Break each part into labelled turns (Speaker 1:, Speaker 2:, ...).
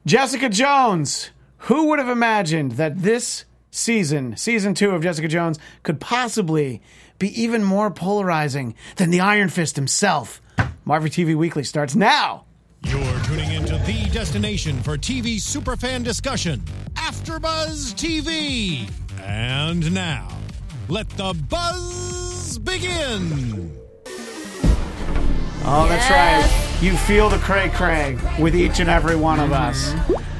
Speaker 1: Jessica Jones. Who would have imagined that this season 2 of Jessica Jones, could possibly be even more polarizing than the Iron Fist himself? Marvel TV Weekly starts now.
Speaker 2: You're tuning into the destination for TV superfan discussion, AfterBuzz TV. And now, let the buzz begin.
Speaker 1: Oh, that's right. You feel the cray-cray with each and every one of us.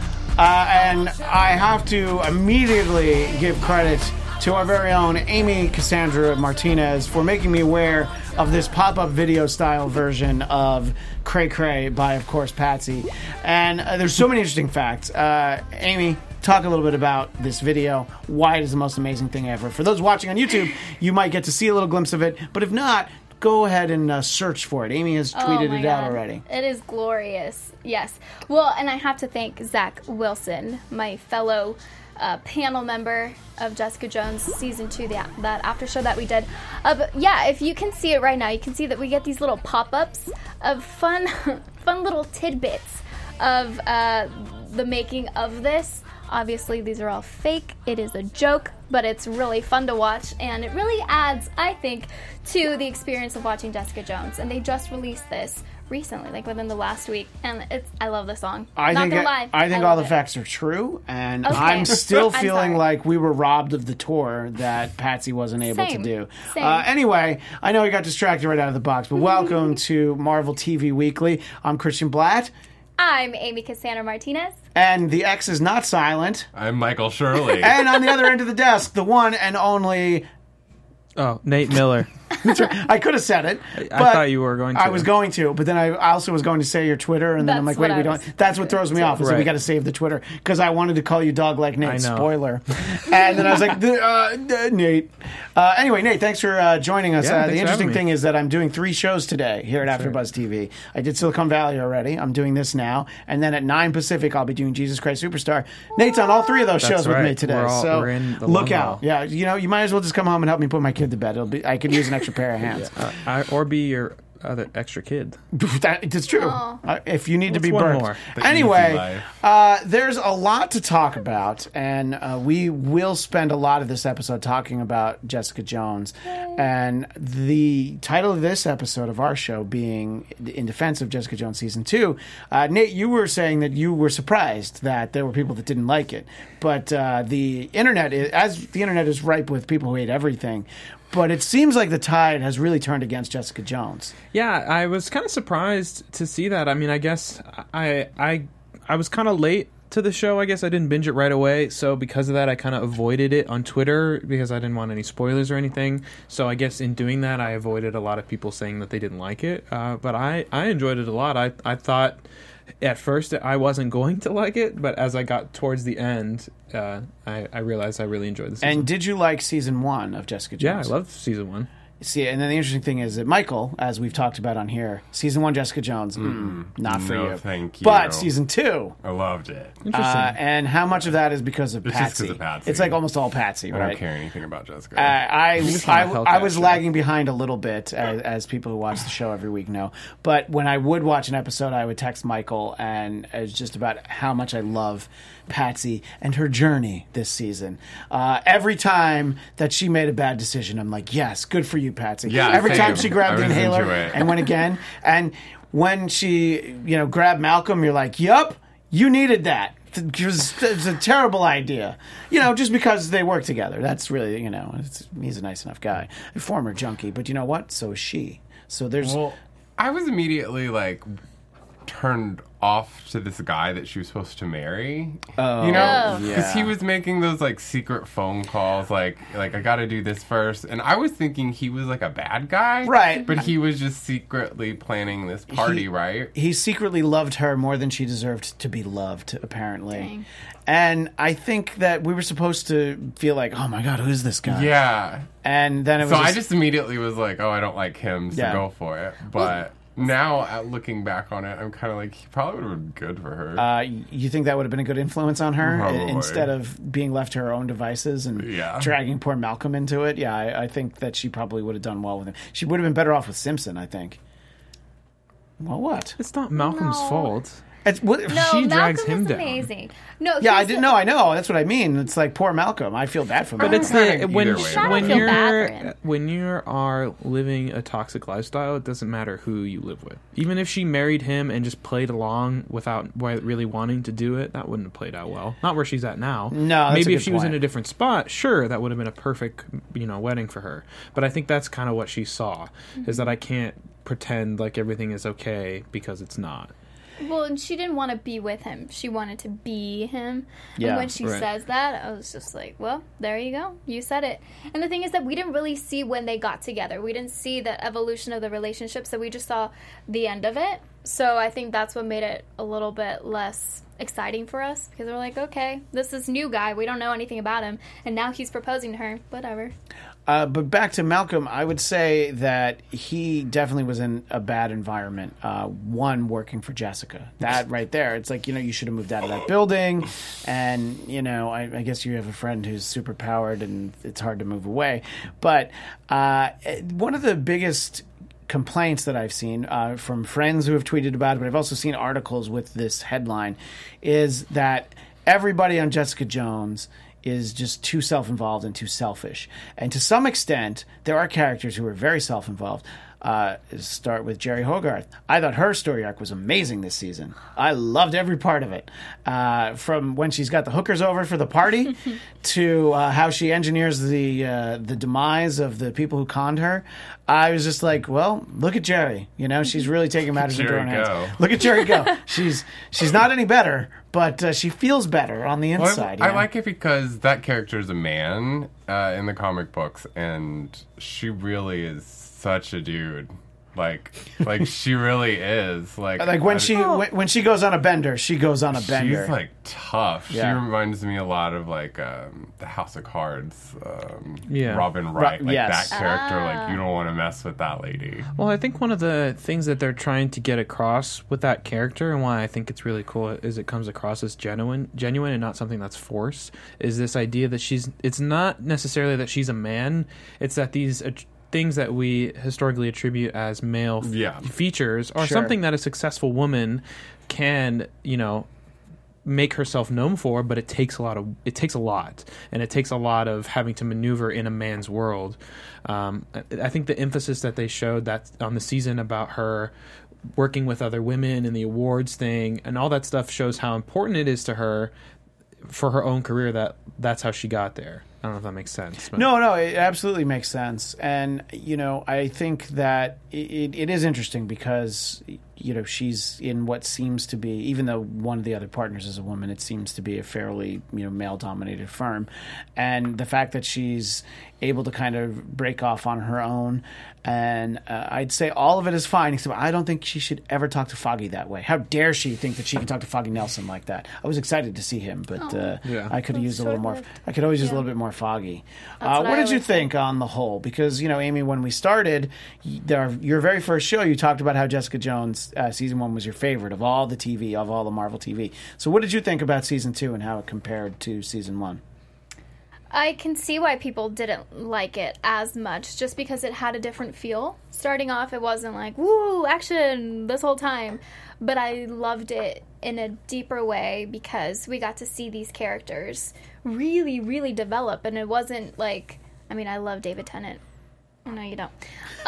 Speaker 1: And I have to immediately give credit to our very own Amy Cassandra Martinez for making me aware of this pop-up video style version of Cray Cray by, of course, Patsy. And there's so many interesting facts. Amy, talk a little bit about this video, why it is the most amazing thing ever. For those watching on YouTube, you might get to see a little glimpse of it, but if not, go ahead and search for it. Amy has tweeted it out already.
Speaker 3: It is glorious. Yes. Well, and I have to thank Zach Wilson, my fellow panel member of Jessica Jones Season 2, that after show that we did. But yeah, if you can see it right now, you can see that we get these little pop-ups of fun little tidbits of the making of this. Obviously, these are all fake. It is a joke, but it's really fun to watch, and it really adds, I think, to the experience of watching Jessica Jones. And they just released this recently, like within the last week, and I love the song.
Speaker 1: I think all the facts are true, and okay. I'm still feeling like we were robbed of the tour that Patsy wasn't able to do. Anyway, I know we got distracted right out of the box, but welcome to Marvel TV Weekly. I'm Christian Blatt.
Speaker 3: I'm Amy Cassandra Martinez.
Speaker 1: And the X is not silent.
Speaker 4: I'm Michael Shirley.
Speaker 1: And on the other end of the desk, the one and only...
Speaker 5: Oh, Nate Miller.
Speaker 1: I could have said it.
Speaker 5: I thought you were going to.
Speaker 1: I was going to, but then I also was going to say your Twitter, and then I'm like, wait, we don't. That's what throws me off, is that we got to save the Twitter, because I wanted to call you Dog Like Nate. Spoiler. And then I was like, Nate. Anyway, Nate, thanks for joining us. The interesting thing is that I'm doing 3 shows today here at AfterBuzz TV. I did Silicon Valley already. I'm doing this now, and then at 9 Pacific, I'll be doing Jesus Christ Superstar. Nate's on all 3 of those shows with me today, so look out. Yeah, you might as well just come home and help me put my kid to bed. I could use an extra pair of hands.
Speaker 5: Or be your other extra kid.
Speaker 1: It's true. If you need to be burnt. Anyway, there's a lot to talk about, and we will spend a lot of this episode talking about Jessica Jones. And the title of this episode of our show being In Defense of Jessica Jones Season 2. Nate, you were saying that you were surprised that there were people that didn't like it. But the internet is ripe with people who hate everything. But it seems like the tide has really turned against Jessica Jones.
Speaker 5: Yeah, I was kind of surprised to see that. I mean, I guess I was kind of late to the show. I guess I didn't binge it right away. So because of that, I kind of avoided it on Twitter because I didn't want any spoilers or anything. So I guess in doing that, I avoided a lot of people saying that they didn't like it. But I enjoyed it a lot. I thought... At first, I wasn't going to like it, but as I got towards the end, I realized I really enjoyed the season.
Speaker 1: And did you like Season 1 of Jessica Jones?
Speaker 5: Yeah, I loved Season 1.
Speaker 1: See, and then the interesting thing is that Michael, as we've talked about on here, Season 1 Jessica Jones, not for you.
Speaker 4: Thank you.
Speaker 1: But Season 2...
Speaker 4: I loved it.
Speaker 1: Interesting. And how much of that is because of Patsy?
Speaker 4: Just because of Patsy.
Speaker 1: It's like almost all Patsy, right?
Speaker 4: I don't care anything about Jessica.
Speaker 1: I was lagging behind a little bit, as people who watch the show every week know. But when I would watch an episode, I would text Michael, and it was just about how much I love Patsy and her journey this season. Every time that she made a bad decision, I'm like, yes, good for you, Patsy.
Speaker 4: Yeah,
Speaker 1: every time she grabbed the inhaler and went again. And when she, grabbed Malcolm, you're like, yup, you needed that. It was a terrible idea. Just because they work together. That's really, he's a nice enough guy. A former junkie. But you know what? So is she. So there's...
Speaker 4: Well, I was immediately, turned off to this guy that she was supposed to marry. Because he was making those secret phone calls, I gotta do this first, and I was thinking he was a bad guy,
Speaker 1: right?
Speaker 4: But he was just secretly planning this party, right?
Speaker 1: He secretly loved her more than she deserved to be loved, apparently. Dang. And I think that we were supposed to feel like, oh my god, who's this guy?
Speaker 4: Yeah.
Speaker 1: And then it was
Speaker 4: I just immediately was like, oh, I don't like him, so go for it. But now, looking back on it, I'm kind of like, he probably would have been good for her.
Speaker 1: You think that would have been a good influence on her?
Speaker 4: Probably.
Speaker 1: Instead of being left to her own devices and dragging poor Malcolm into it? Yeah, I think that she probably would have done well with him. She would have been better off with Simpson, I think. Well, what?
Speaker 5: It's not Malcolm's fault.
Speaker 3: No,
Speaker 5: She drags
Speaker 3: Malcolm
Speaker 5: him
Speaker 3: is
Speaker 5: down.
Speaker 3: amazing. No,
Speaker 1: Yeah, I
Speaker 3: here's
Speaker 1: didn't
Speaker 3: the-
Speaker 1: know. I know. That's what I mean. It's like poor Malcolm. I feel bad for him.
Speaker 5: But it's the when
Speaker 4: Either way.
Speaker 3: I don't feel bad for him.
Speaker 5: when you are living a toxic lifestyle, it doesn't matter who you live with. Even if she married him and just played along without really wanting to do it, that wouldn't have played out well. Not where she's at now.
Speaker 1: No, that's
Speaker 5: maybe
Speaker 1: a
Speaker 5: if
Speaker 1: good
Speaker 5: she was in
Speaker 1: point.
Speaker 5: a different spot, sure, that would have been a perfect wedding for her. But I think that's kind of what she saw is that I can't pretend like everything is okay because it's not.
Speaker 3: Well, and she didn't want to be with him. She wanted to be him.
Speaker 1: Yeah,
Speaker 3: and when she
Speaker 5: right.
Speaker 3: says that, I was just like, well, there you go. You said it. And the thing is that we didn't really see when they got together. We didn't see the evolution of the relationship, so we just saw the end of it. So I think that's what made it a little bit less exciting for us because we're like, okay, this is new guy. We don't know anything about him. And now he's proposing to her. Whatever.
Speaker 1: But back to Malcolm, I would say that he definitely was in a bad environment. One, working for Jessica. That right there. It's like, you should have moved out of that building. And, I guess you have a friend who's super powered and it's hard to move away. But one of the biggest complaints that I've seen from friends who have tweeted about it, but I've also seen articles with this headline, is that everybody on Jessica Jones is just too self-involved and too selfish. And to some extent, there are characters who are very self-involved. Start with Jerry Hogarth. I thought her story arc was amazing this season. I loved every part of it. From when she's got the hookers over for the party to how she engineers the demise of the people who conned her. I was just like, well, look at Jerry. She's really taking matters into her own
Speaker 4: Jerry go.
Speaker 1: hands. Look at Jerry go. She's not any better, but she feels better on the
Speaker 4: Well,
Speaker 1: inside.
Speaker 4: I like it because that character is a man in the comic books, and she really is such a dude. Like she really is. Like
Speaker 1: when she goes on a bender, she goes on a bender.
Speaker 4: She's like tough.
Speaker 1: Yeah.
Speaker 4: She reminds me a lot of like the House of Cards.
Speaker 5: Yeah.
Speaker 4: Robin Wright. Like
Speaker 1: yes.
Speaker 4: that character. Like you don't want to mess with that lady.
Speaker 5: Well, I think one of the things that they're trying to get across with that character, and why I think it's really cool, is it comes across as genuine and not something that's forced, is this idea that it's not necessarily that she's a man, it's that these things that we historically attribute as male features are
Speaker 1: Sure.
Speaker 5: something that a successful woman can, make herself known for, but it takes a lot, and it takes a lot of having to maneuver in a man's world. I think the emphasis that they showed that on the season about her working with other women and the awards thing and all that stuff shows how important it is to her for her own career that's how she got there. I don't know if that makes sense. But.
Speaker 1: No, it absolutely makes sense. And, I think that it is interesting because, she's in what seems to be, even though one of the other partners is a woman, it seems to be a fairly, male-dominated firm. And the fact that she's able to kind of break off on her own, and I'd say all of it is fine, except I don't think she should ever talk to Foggy that way. How dare she think that she can talk to Foggy Nelson like that? I was excited to see him, but I could have used a little more. I could always use a little bit more Foggy.
Speaker 3: That's
Speaker 1: What
Speaker 3: what I
Speaker 1: did you
Speaker 3: always say.
Speaker 1: think on the whole? Because, Amy, when we started, your very first show, you talked about how Jessica Jones season 1 was your favorite of all the TV, of all the Marvel TV. So what did you think about season 2 and how it compared to season 1?
Speaker 3: I can see why people didn't like it as much, just because it had a different feel. Starting off, it wasn't like, woo, action this whole time. But I loved it in a deeper way because we got to see these characters really, really develop. And it wasn't like, I love David Tennant. No, you don't.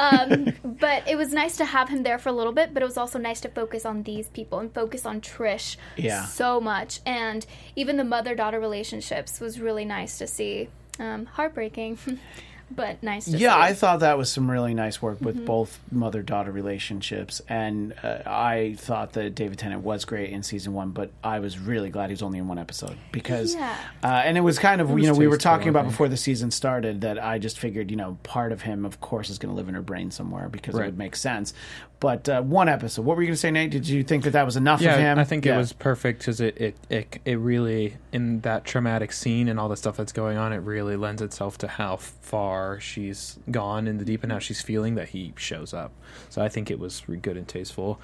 Speaker 3: But it was nice to have him there for a little bit, but it was also nice to focus on these people and focus on Trish so much. And even the mother-daughter relationships was really nice to see. Heartbreaking, but nice to see.
Speaker 1: Yeah, I thought that was some really nice work with both mother-daughter relationships, and I thought that David Tennant was great in season 1, but I was really glad he was only in one episode because, and it was kind of, we were talking about before the season started that I just figured, part of him, of course, is going to live in her brain somewhere because it would make sense. But one episode. What were you going to say, Nate? Did you think that was enough of him?
Speaker 5: I think it was perfect because it really, in that traumatic scene and all the stuff that's going on, it really lends itself to how far she's gone in the deep and how she's feeling that he shows up. So I think it was good and tasteful.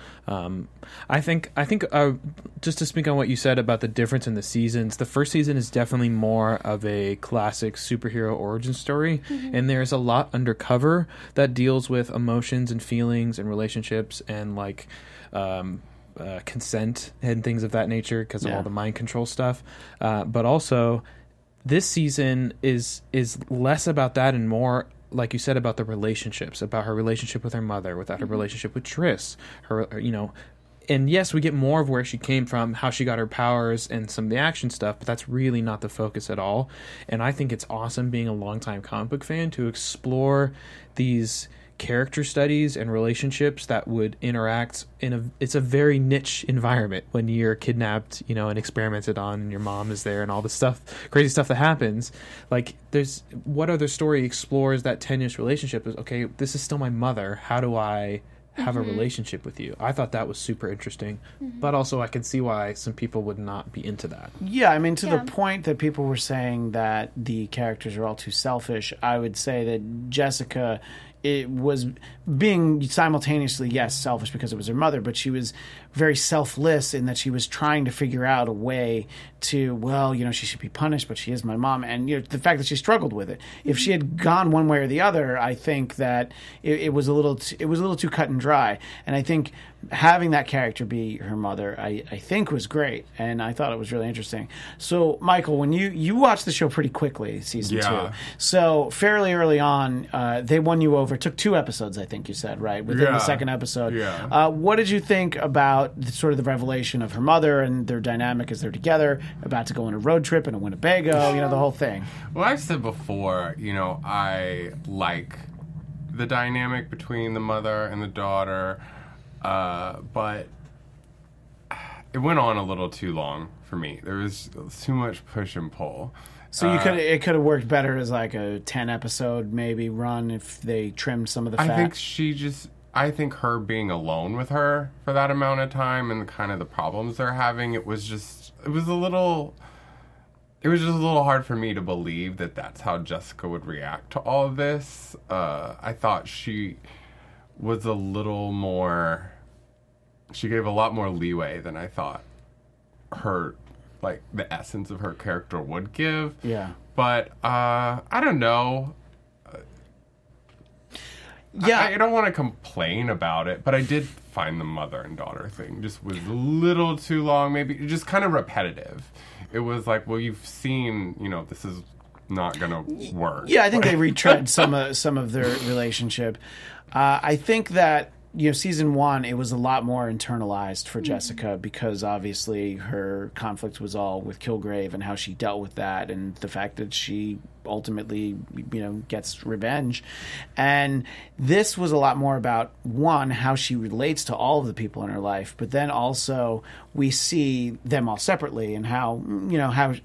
Speaker 5: I think just to speak on what you said about the difference in the seasons, the first season is definitely more of a classic superhero origin story, and there's a lot undercover that deals with emotions and feelings and relationships and consent and things of that nature because of all the mind control stuff. But also, this season is less about that and more, like you said, about the relationships, about her relationship with her mother, without her relationship with Triss, her, you know. And yes, we get more of where she came from, how she got her powers, and some of the action stuff, but that's really not the focus at all. And I think it's awesome, being a longtime comic book fan, to explore these character studies and relationships that would interact it's a very niche environment when you're kidnapped, you know, and experimented on, and your mom is there, and all the stuff, crazy stuff that happens. Like, there's, what other story explores that tenuous relationship? Is, okay, this is still my mother. How do I have a relationship with you? I thought that was super interesting, but also I can see why some people would not be into that.
Speaker 1: Yeah, I mean, to the point that people were saying that the characters are all too selfish, I would say that Jessica, it was being simultaneously, yes, selfish because it was her mother, but she was very selfless in that she was trying to figure out a way to, well, you know, she should be punished, but she is my mom. And, you know, the fact that she struggled with it. If she had gone one way or the other, I think that it was a little too cut and dry. And I think having that character be her mother, I think was great. And I thought it was really interesting. So, Michael, when you watched the show pretty quickly, season 2. So fairly early on, they won you over. It took 2 episodes, I think you said, right? Within the second episode.
Speaker 4: Yeah.
Speaker 1: What did you think about sort of the revelation of her mother and their dynamic as they're together, about to go on a road trip in a Winnebago, you know, the whole thing?
Speaker 4: Well, I've said before, you know, I like the dynamic between the mother and the daughter, but it went on a little too long for me. There was too much push and pull.
Speaker 1: So it could have worked better as like a 10 episode maybe run if they trimmed some of the fat.
Speaker 4: I think her being alone with her for that amount of time and kind of the problems they're having, it was just a little hard for me to believe that that's how Jessica would react to all of this. I thought she was a little more, she gave a lot more leeway than I thought her, like, the essence of her character would give.
Speaker 1: Yeah.
Speaker 4: But, I don't know.
Speaker 1: Yeah.
Speaker 4: I don't want to complain about it, but I did find the mother and daughter thing just was a little too long, maybe just kind of repetitive. It was like, well, you've seen, you know, this is not going to work.
Speaker 1: Yeah, I think they retread some of their relationship. I think that, you know, season 1, it was a lot more internalized for Jessica because obviously her conflict was all with Kilgrave and how she dealt with that and the fact that she ultimately, you know, gets revenge. And this was a lot more about, one, how she relates to all of the people in her life, but then also we see them all separately and how, you know, how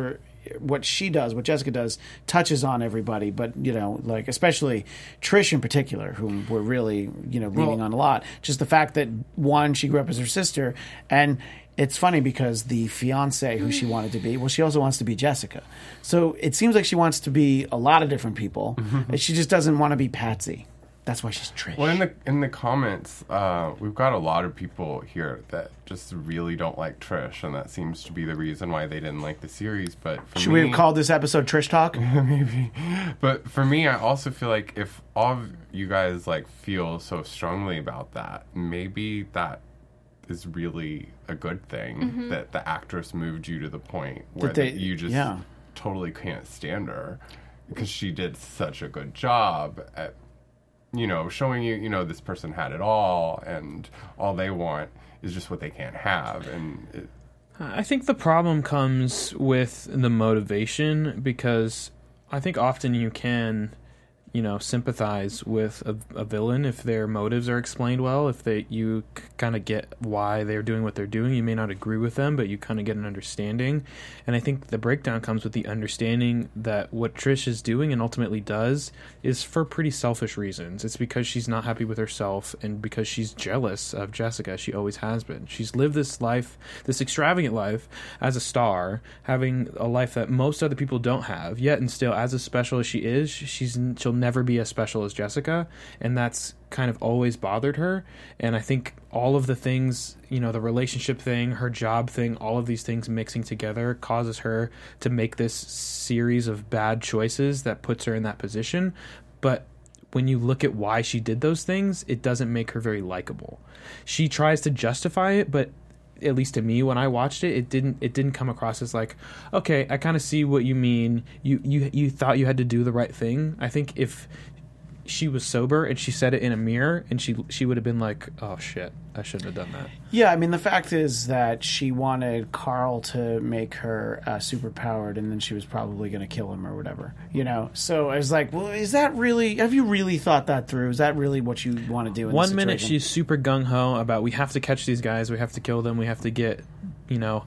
Speaker 1: what she does, what Jessica does, touches on everybody, but, you know, like, especially Trish in particular, whom we're really, you know, leaning on a lot. Just the fact that, one, she grew up as her sister, and it's funny because the fiance who she wanted to be, well, she also wants to be Jessica. So it seems like she wants to be a lot of different people, and she just doesn't want to be Patsy. That's why she's Trish.
Speaker 4: Well, in the comments, we've got a lot of people here that just really don't like Trish, and that seems to be the reason why they didn't like the series. But
Speaker 1: should we have called this episode Trish Talk?
Speaker 4: Maybe. But for me, I also feel like if all of you guys like feel so strongly about that, maybe that is really a good thing that the actress moved you to the point where you just totally can't stand her because she did such a good job at, you know, showing you, you know, this person had it all and all they want is just what they can't have. And
Speaker 5: I think the problem comes with the motivation because I think often you can, you know, sympathize with a villain if their motives are explained well. If you kind of get why they're doing what they're doing, you may not agree with them, but you kind of get an understanding. And I think the breakdown comes with the understanding that what Trish is doing and ultimately does is for pretty selfish reasons. It's because she's not happy with herself and because she's jealous of Jessica. She always has been. She's lived this life, this extravagant life as a star, having a life that most other people don't have, yet and still, as special as she is, she'll never be as special as Jessica, and that's kind of always bothered her. And I think all of the things, you know, the relationship thing, her job thing, all of these things mixing together causes her to make this series of bad choices that puts her in that position. But when you look at why she did those things, it doesn't make her very likable. She tries to justify it, but at least to me, when I watched it, it didn't come across as like, okay, I kind of see what you mean. You thought you had to do the right thing. I think if she was sober and she said it in a mirror, and she would have been like, oh shit, I shouldn't have done that.
Speaker 1: Yeah, I mean, the fact is that she wanted Carl to make her super powered, and then she was probably going to kill him or whatever, you know? So I was like, well, is that really, have you really thought that through? Is that really what you want to do in this situation?
Speaker 5: 1 minute she's super gung-ho about, we have to catch these guys, we have to kill them, we have to get, you know,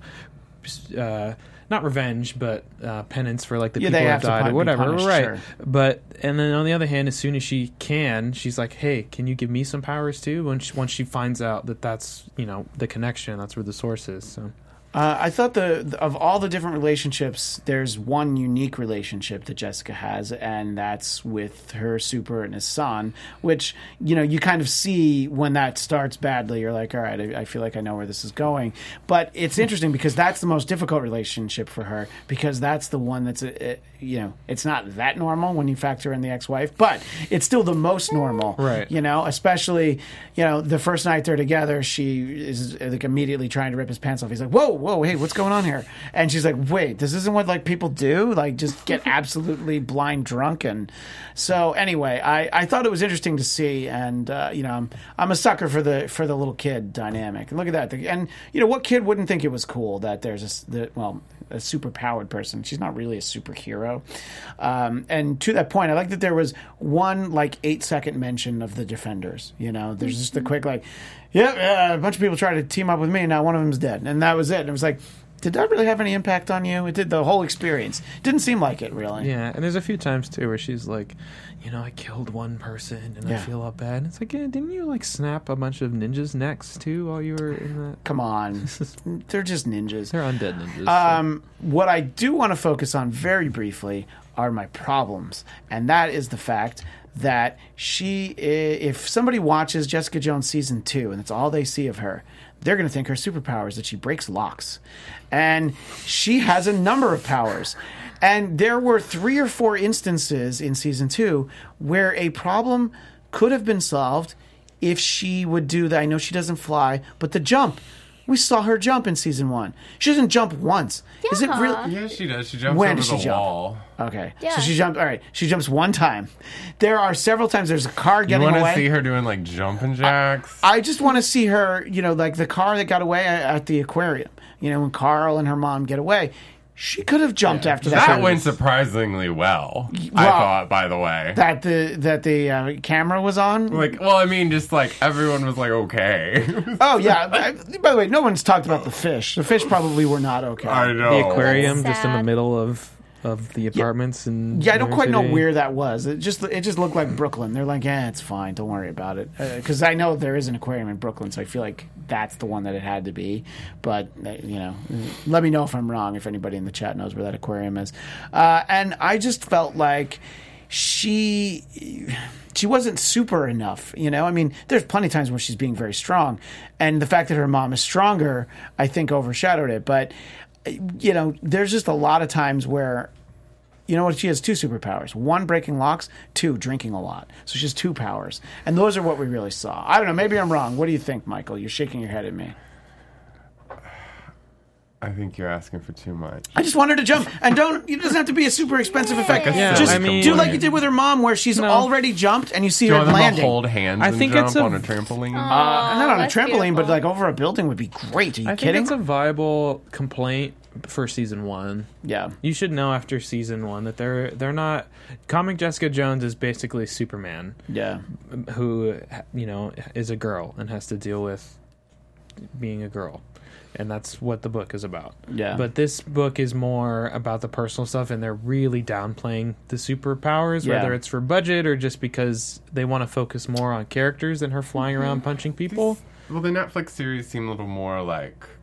Speaker 5: not revenge, but penance for like the people who have died or whatever, punished, right? Sure. But and then on the other hand, as soon as she can, she's like, "Hey, can you give me some powers too?" Once she finds out that that's, you know, the connection, that's where the source is. So.
Speaker 1: I thought of all the different relationships, there's one unique relationship that Jessica has, and that's with her super and his son, which, you know, you kind of see when that starts badly. You're like, all right, I feel like I know where this is going. But it's interesting because that's the most difficult relationship for her, because that's the one that's, you know, it's not that normal when you factor in the ex-wife, but it's still the most normal.
Speaker 5: Right.
Speaker 1: You know, especially, you know, the first night they're together, she is like immediately trying to rip his pants off. He's like, whoa, hey, what's going on here? And she's like, wait, this isn't what like people do? Like just get absolutely blind drunk. And so anyway, I thought it was interesting to see, and you know, I'm a sucker for the little kid dynamic. Look at that. And you know, what kid wouldn't think it was cool that there's a super powered person? She's not really a superhero. And to that point, I like that there was one like 8-second mention of the Defenders. You know, there's just a quick like, a bunch of people tried to team up with me, and now one of them's dead, and that was it. And it was like, did that really have any impact on you? It did. The whole experience didn't seem like it, really.
Speaker 5: Yeah, and there's a few times too where she's like, you know, I killed one person and I feel all bad. And it's like, yeah, didn't you like snap a bunch of ninjas' necks too while you were in that?
Speaker 1: Come on, they're just ninjas.
Speaker 5: They're undead ninjas.
Speaker 1: What I do want to focus on very briefly are my problems, and that is the fact that if somebody watches Jessica Jones season 2 and that's all they see of her, they're going to think her superpower is that she breaks locks. And she has a number of powers. And there were 3 or 4 instances in season 2 where a problem could have been solved if she would do that. I know she doesn't fly, but the jump. We saw her jump in season 1. She doesn't jump once.
Speaker 3: Yeah.
Speaker 1: Is it really?
Speaker 4: Yeah, she does. She jumps
Speaker 1: when
Speaker 4: over
Speaker 1: does she
Speaker 4: the
Speaker 1: jump?
Speaker 4: wall.
Speaker 1: Okay.
Speaker 3: Yeah.
Speaker 1: So she jumped. All right. She jumps one time. There are several times there's a car getting away.
Speaker 4: You want to see her doing like jumping jacks?
Speaker 1: I just want to see her, you know, like the car that got away at the aquarium. You know, when Carl and her mom get away. She could have jumped after that.
Speaker 4: That went surprisingly well, I thought, by the way.
Speaker 1: That the camera was on?
Speaker 4: Like, well, I mean, just like everyone was like, okay.
Speaker 1: Oh, yeah. By the way, no one's talked about the fish. The fish probably were not okay.
Speaker 4: I know.
Speaker 5: The aquarium
Speaker 3: That's
Speaker 5: just in the
Speaker 3: sad.
Speaker 5: middle of the apartments. And
Speaker 1: Yeah, I don't quite know where that was. It just looked like Brooklyn. They're like, it's fine. Don't worry about it. Because I know there is an aquarium in Brooklyn, so I feel like that's the one that it had to be. But, you know, let me know if I'm wrong, if anybody in the chat knows where that aquarium is. And I just felt like she wasn't super enough, you know? I mean, there's plenty of times where she's being very strong. And the fact that her mom is stronger, I think, overshadowed it. But, you know, there's just a lot of times where, you know what, she has 2 superpowers. 1, breaking locks. 2, drinking a lot. So she has 2 powers. And those are what we really saw. I don't know. Maybe I'm wrong. What do you think, Michael? You're shaking your head at me.
Speaker 4: I think you're asking for too much.
Speaker 1: I just want her to jump. And it doesn't have to be a super expensive effect.
Speaker 5: Yeah,
Speaker 1: just
Speaker 5: I mean-
Speaker 1: do like you did with her mom, where she's already jumped and you see
Speaker 4: Do you
Speaker 1: her
Speaker 4: want them to
Speaker 1: landing.
Speaker 4: hold hands
Speaker 5: I
Speaker 4: and
Speaker 5: think
Speaker 4: jump
Speaker 5: it's a-
Speaker 4: on a trampoline?
Speaker 1: Not on a
Speaker 3: that's
Speaker 1: trampoline, but
Speaker 3: beautiful.
Speaker 1: like over a building would be great. Are you
Speaker 5: I
Speaker 1: kidding?
Speaker 5: think it's a viable complaint for season 1.
Speaker 1: Yeah.
Speaker 5: You should know after season 1 that they're not. Comic Jessica Jones is basically Superman,
Speaker 1: Yeah.
Speaker 5: who, you know, is a girl and has to deal with being a girl. And that's what the book is about.
Speaker 1: Yeah.
Speaker 5: But this book is more about the personal stuff, and they're really downplaying the superpowers,
Speaker 1: Yeah.
Speaker 5: whether it's for budget or just because they want to focus more on characters than her flying around punching people.
Speaker 4: Well, the Netflix series seemed a little more like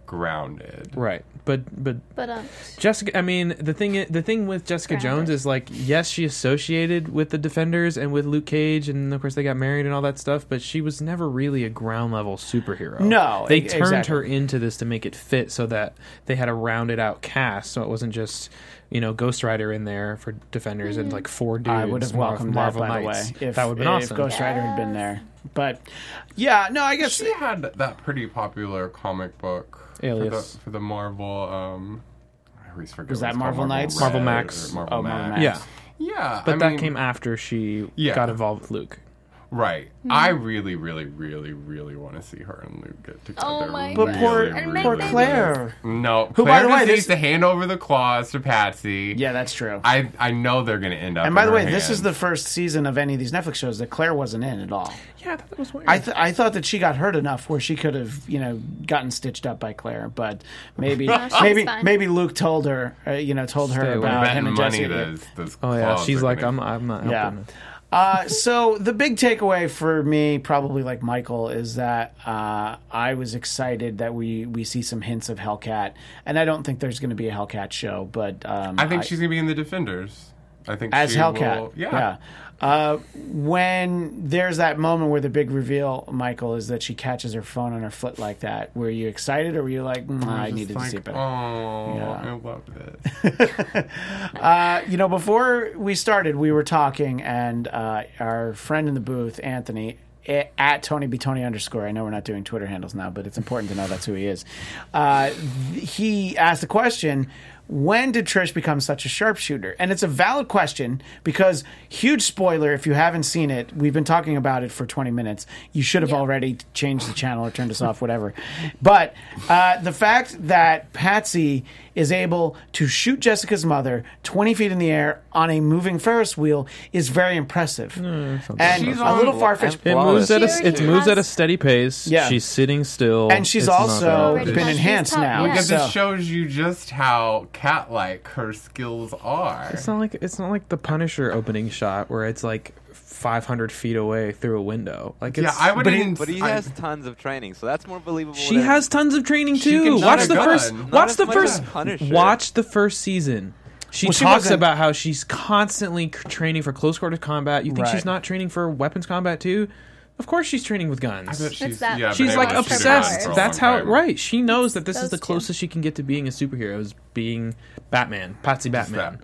Speaker 4: grounded.
Speaker 5: Right, but Jessica. I mean, the thing with Jessica Jones is like, yes, she associated with the Defenders and with Luke Cage, and of course they got married and all that stuff. But she was never really a ground level superhero.
Speaker 1: No,
Speaker 5: they turned her into this to make it fit, so that they had a rounded out cast, so it wasn't just Ghost Rider in there for Defenders and like 4 dudes.
Speaker 1: I would have welcomed
Speaker 5: Marvel
Speaker 1: that, by
Speaker 5: Knights.
Speaker 1: the way.
Speaker 5: That would have been awesome.
Speaker 1: If Ghost Rider had been there. But, yeah, no, I guess...
Speaker 4: She had that pretty popular comic book
Speaker 5: Alias.
Speaker 4: for the Marvel... I always forget.
Speaker 1: Was that Marvel Knights?
Speaker 5: Marvel Max.
Speaker 4: Marvel Max.
Speaker 5: Yeah.
Speaker 4: Yeah.
Speaker 5: But that came after she got involved with Luke.
Speaker 4: Right. I really, really, really, really want to see her and Luke get together.
Speaker 3: Oh my
Speaker 1: But
Speaker 3: God.
Speaker 1: poor Claire.
Speaker 4: No,
Speaker 1: Who,
Speaker 4: Claire
Speaker 1: by the way,
Speaker 4: just needs to hand over the claws to Patsy.
Speaker 1: Yeah, that's true.
Speaker 4: I know they're going to end up.
Speaker 1: And by
Speaker 4: in
Speaker 1: the
Speaker 4: her
Speaker 1: way, this
Speaker 4: hands.
Speaker 1: is the first season of any of these Netflix shows that Claire wasn't in at all.
Speaker 5: Yeah, I thought that was weird.
Speaker 1: I thought that she got hurt enough where she could have, gotten stitched up by Claire, but maybe maybe Luke told her, told her
Speaker 5: Stay away.
Speaker 1: about
Speaker 4: betting
Speaker 1: him and
Speaker 4: money
Speaker 1: Jessica.
Speaker 4: those
Speaker 5: Oh yeah,
Speaker 4: claws
Speaker 5: she's
Speaker 4: are
Speaker 5: like,
Speaker 4: gonna-
Speaker 5: I'm not
Speaker 1: Yeah.
Speaker 5: helping.
Speaker 1: So the big takeaway for me, probably like Michael, is that I was excited that we see some hints of Hellcat, and I don't think there's going to be a Hellcat show, but
Speaker 4: I think she's going to be in the Defenders. I think
Speaker 1: as
Speaker 4: she
Speaker 1: Hellcat.
Speaker 4: will- yeah.
Speaker 1: When there's that moment where the big reveal, Michael, is that she catches her phone on her foot like that, were you excited or were you like, I needed to see it better?
Speaker 4: Oh,
Speaker 1: Yeah.
Speaker 4: I love this.
Speaker 1: Before we started, we were talking, and our friend in the booth, Anthony, at Tony B Tony _ I know we're not doing Twitter handles now, but it's important to know that's who he is. He asked the question, when did Trish become such a sharpshooter? And it's a valid question because, huge spoiler, if you haven't seen it, we've been talking about it for 20 minutes. You should have already changed the channel or turned us off, whatever. But the fact that Patsy is able to shoot Jessica's mother 20 feet in the air on a moving Ferris wheel is very impressive. And
Speaker 4: She's
Speaker 1: a little
Speaker 4: on-
Speaker 1: far-fetched.
Speaker 5: It moves at
Speaker 3: She
Speaker 5: it moves
Speaker 3: has-
Speaker 5: at a steady pace.
Speaker 1: Yeah.
Speaker 5: She's sitting still,
Speaker 1: And she's
Speaker 5: It's not
Speaker 1: also
Speaker 5: bad.
Speaker 1: been enhanced
Speaker 3: She's
Speaker 1: now.
Speaker 3: top-
Speaker 4: Because
Speaker 1: So-
Speaker 4: it shows you just how cat-like her skills are.
Speaker 5: It's not like the Punisher opening shot where it's like 500 feet away through a window. Like,
Speaker 4: Yeah,
Speaker 5: it's,
Speaker 4: I wouldn't.
Speaker 6: But he has tons of training, so that's more believable.
Speaker 5: She
Speaker 6: than-
Speaker 5: has tons of training
Speaker 4: She
Speaker 5: too.
Speaker 4: can
Speaker 5: Watch
Speaker 4: shoot
Speaker 5: the
Speaker 4: a
Speaker 5: first.
Speaker 4: gun.
Speaker 6: Not
Speaker 5: Watch
Speaker 6: as
Speaker 5: the
Speaker 6: much
Speaker 5: first.
Speaker 6: as Punisher.
Speaker 5: Watch the first season. She
Speaker 1: Well, she
Speaker 5: talks
Speaker 1: wasn't-
Speaker 5: about how she's constantly training for close quarters combat. You think
Speaker 1: Right.
Speaker 5: she's not training for weapons combat too? Of course she's training with
Speaker 4: I
Speaker 5: guns.
Speaker 4: bet she's,
Speaker 3: that-
Speaker 4: yeah,
Speaker 5: She's
Speaker 4: been
Speaker 5: like
Speaker 4: able to shoot a gun
Speaker 5: obsessed.
Speaker 4: for a
Speaker 5: That's
Speaker 4: long
Speaker 5: how
Speaker 4: time.
Speaker 5: right. She knows that this is
Speaker 3: Those
Speaker 5: the
Speaker 3: two.
Speaker 5: closest she can get to being a superhero is being Batman, Patsy
Speaker 4: Just
Speaker 5: Batman.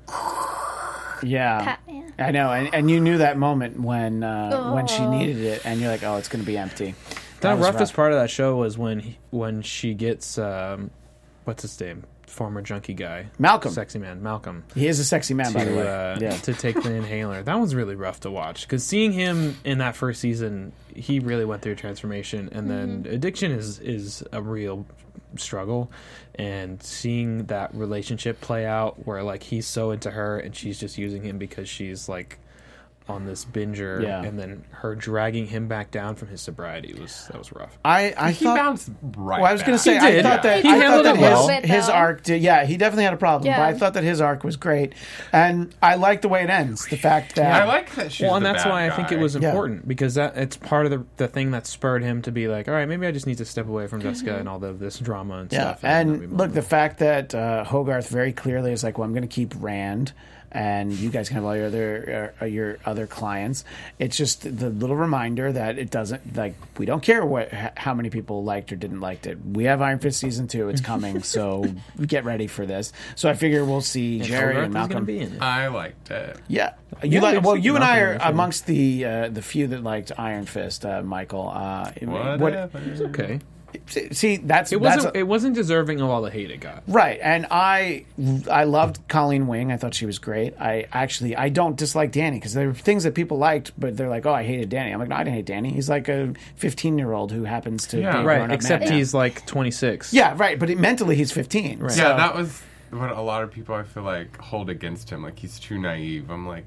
Speaker 1: Yeah,
Speaker 3: Batman.
Speaker 1: I know, and you knew that moment when she needed it, and you're like, oh, it's going to be empty.
Speaker 5: The
Speaker 1: was
Speaker 5: roughest
Speaker 1: rough.
Speaker 5: part of that show was when she gets what's his name, former junkie guy,
Speaker 1: Malcolm.
Speaker 5: sexy man, Malcolm,
Speaker 1: He is a sexy man, by the way. Yeah.
Speaker 5: to take the inhaler. That was really rough to watch because seeing him in that first season, he really went through a transformation, and then addiction is a real struggle, and seeing that relationship play out where like he's so into her and she's just using him because she's like on this binger,
Speaker 1: Yeah.
Speaker 5: and then her dragging him back down from his sobriety was rough.
Speaker 1: I
Speaker 4: He
Speaker 1: thought.
Speaker 4: bounced right.
Speaker 1: Well, I was going to
Speaker 4: back.
Speaker 1: say,
Speaker 5: He
Speaker 1: I
Speaker 5: did.
Speaker 1: thought that
Speaker 5: He
Speaker 1: I thought
Speaker 5: handled
Speaker 1: that
Speaker 5: it well.
Speaker 1: his
Speaker 3: Though.
Speaker 1: arc. Yeah, he definitely had a problem,
Speaker 3: Yeah.
Speaker 1: but I thought that his arc was great, and I like the way it ends. The fact that
Speaker 4: I like that she's
Speaker 5: Well, and
Speaker 4: the
Speaker 5: that's
Speaker 4: bad
Speaker 5: why I think it
Speaker 4: guy.
Speaker 5: was
Speaker 1: Yeah.
Speaker 5: important because that it's part of the thing that spurred him to be like, all right, maybe I just need to step away from Jessica and all of this drama and
Speaker 1: Yeah,
Speaker 5: stuff. then we
Speaker 1: and
Speaker 5: move
Speaker 1: look,
Speaker 5: on.
Speaker 1: the fact that Hogarth very clearly is like, well, I'm going to keep Rand, and you guys can have all your other clients. It's just the little reminder that it doesn't like we don't care how many people liked or didn't like it. We have Iron Fist season 2; it's coming, so get ready for this. So I figure we'll see
Speaker 5: And
Speaker 1: Jerry
Speaker 5: Hogarth
Speaker 1: and
Speaker 5: is gonna
Speaker 1: Malcolm.
Speaker 5: be in it.
Speaker 4: I liked it.
Speaker 1: Yeah,
Speaker 5: Yeah, we've
Speaker 1: well,
Speaker 5: seen
Speaker 1: you and I
Speaker 5: Malcolm
Speaker 1: are
Speaker 5: in the show.
Speaker 1: amongst the few that liked Iron Fist, Michael.
Speaker 4: Whatever.
Speaker 5: It's okay.
Speaker 1: See, that's
Speaker 5: It wasn't deserving of all the hate it got.
Speaker 1: right, and I loved Colleen Wing. I thought she was great. I don't dislike Danny because there were things that people liked, but they're like, oh, I hated Danny. I'm like, no, I didn't hate Danny. He's like a 15-year-old who happens to
Speaker 4: Yeah.
Speaker 1: be a
Speaker 5: Right,
Speaker 1: grown-up
Speaker 5: except
Speaker 1: man.
Speaker 5: he's like 26.
Speaker 1: Yeah, right, but mentally he's 15. Right.
Speaker 4: Yeah, that was what a lot of people I feel like hold against him. Like he's too naive. I'm like,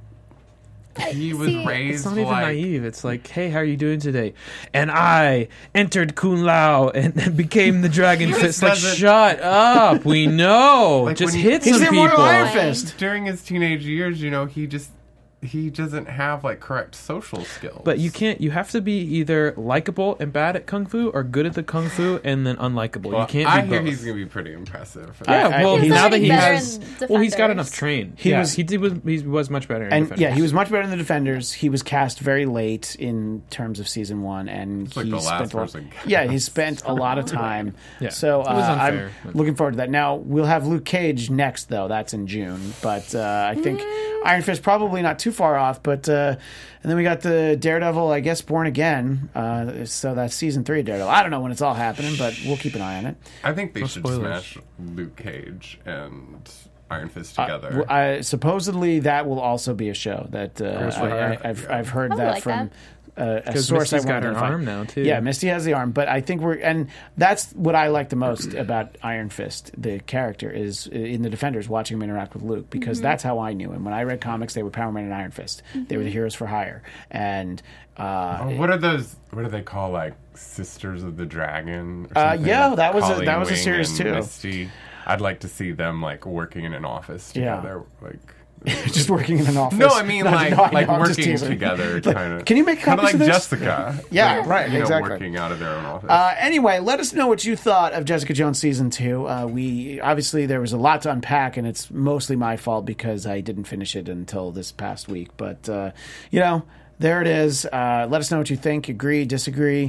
Speaker 4: he was
Speaker 3: See,
Speaker 4: raised
Speaker 5: It's not even
Speaker 4: like
Speaker 5: naive. It's like, hey, how are you doing today? And I entered Kun Lao and became the Dragon
Speaker 4: just
Speaker 5: Fist. Like,
Speaker 4: doesn't-
Speaker 5: shut up. We know.
Speaker 4: Like,
Speaker 5: just
Speaker 4: when he-
Speaker 5: hit
Speaker 1: He's
Speaker 5: some
Speaker 1: the immortal
Speaker 5: people.
Speaker 1: Iron Fist.
Speaker 4: during his teenage years. You know, he he doesn't have like correct social skills.
Speaker 5: But you can't. You have to be either likable and bad at kung fu, or good at the kung fu and then unlikable.
Speaker 4: Well,
Speaker 5: you can't.
Speaker 4: I
Speaker 5: be
Speaker 4: hear
Speaker 5: both.
Speaker 4: he's gonna be pretty impressive.
Speaker 5: Yeah, well,
Speaker 3: He's
Speaker 5: now that
Speaker 3: already
Speaker 5: he
Speaker 3: better
Speaker 5: has,
Speaker 3: in
Speaker 5: well, he's got enough
Speaker 3: Defenders.
Speaker 5: train. He was much better. In
Speaker 1: And
Speaker 5: Defenders.
Speaker 1: yeah, he was much better in the Defenders. He was cast very late in terms of season 1, and
Speaker 4: like
Speaker 1: he
Speaker 4: the last
Speaker 1: spent
Speaker 4: person cast.
Speaker 1: yeah, he spent a lot of time.
Speaker 5: Yeah,
Speaker 1: So
Speaker 5: it was unfair,
Speaker 1: I'm
Speaker 5: but-
Speaker 1: looking forward to that. Now we'll have Luke Cage next, though. That's in June, but I think Iron Fist probably not too far off. But and then we got the Daredevil, I guess, Born Again. So that's season 3 of Daredevil. I don't know when it's all happening, but we'll keep an eye on it.
Speaker 4: I think they should
Speaker 5: spoilers.
Speaker 4: smash Luke Cage and Iron Fist together.
Speaker 1: Supposedly that will also be a show that I've heard
Speaker 3: I
Speaker 1: that
Speaker 3: like
Speaker 1: from a
Speaker 5: 'Cause
Speaker 1: source
Speaker 5: Misty's
Speaker 1: I won't
Speaker 5: got her
Speaker 1: identify.
Speaker 5: arm now, too.
Speaker 1: Yeah, Misty has the arm, but I think and that's what I like the most about Iron Fist, the character, is in the Defenders, watching him interact with Luke, because that's how I knew him. When I read comics, they were Power Man and Iron Fist. They were the heroes for hire, and
Speaker 4: What are those? What do they call, like, Sisters of the Dragon? Or something?
Speaker 1: yeah, that was a
Speaker 4: Colleen
Speaker 1: series
Speaker 4: Wing and
Speaker 1: too.
Speaker 4: Misty. I'd like to see them like working in an office
Speaker 1: Yeah.
Speaker 4: together. Like,
Speaker 1: just working in an office.
Speaker 4: no, I mean
Speaker 1: No,
Speaker 4: like
Speaker 1: no, I
Speaker 4: like
Speaker 1: know, I'm just
Speaker 4: working
Speaker 1: teasing.
Speaker 4: together,
Speaker 1: Like,
Speaker 4: kind of.
Speaker 1: can you make
Speaker 4: kind of
Speaker 1: copies
Speaker 4: like
Speaker 1: of this?
Speaker 4: Jessica?
Speaker 1: Yeah,
Speaker 4: like,
Speaker 1: right,
Speaker 4: you know,
Speaker 1: exactly.
Speaker 4: working out of their own office.
Speaker 1: Anyway, let us know what you thought of Jessica Jones season 2. We obviously there was a lot to unpack, and it's mostly my fault because I didn't finish it until this past week. But there it is. Let us know what you think. Agree, disagree.